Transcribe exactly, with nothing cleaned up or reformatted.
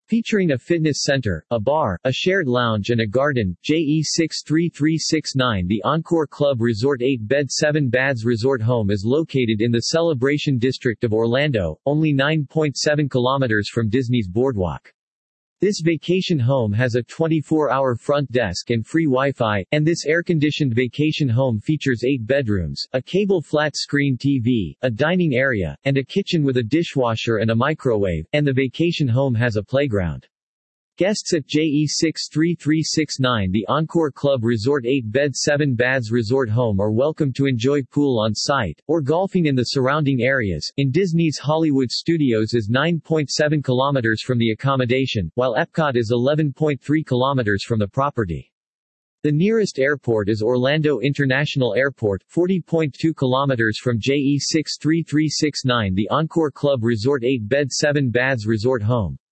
Featuring a fitness center, a bar, a shared lounge and a garden, J E six three three six nine The Encore Club Resort eight bed seven baths Resort Home is located in the Celebration District of Orlando, only nine point seven kilometers from Disney's Boardwalk. This vacation home has a twenty-four hour front desk and free Wi-Fi, and this air-conditioned vacation home features eight bedrooms, a cable flat-screen T V, a dining area, and a kitchen with a dishwasher and a microwave, and the vacation home has a playground. Guests at J E six three three six nine The Encore Club Resort eight bed seven baths Resort Home are welcome to enjoy pool on site, or golfing in the surrounding areas. In Disney's Hollywood Studios is nine point seven kilometers from the accommodation, while Epcot is eleven point three kilometers from the property. The nearest airport is Orlando International Airport, forty point two kilometers from J E six three three six nine The Encore Club Resort eight bed seven baths Resort Home.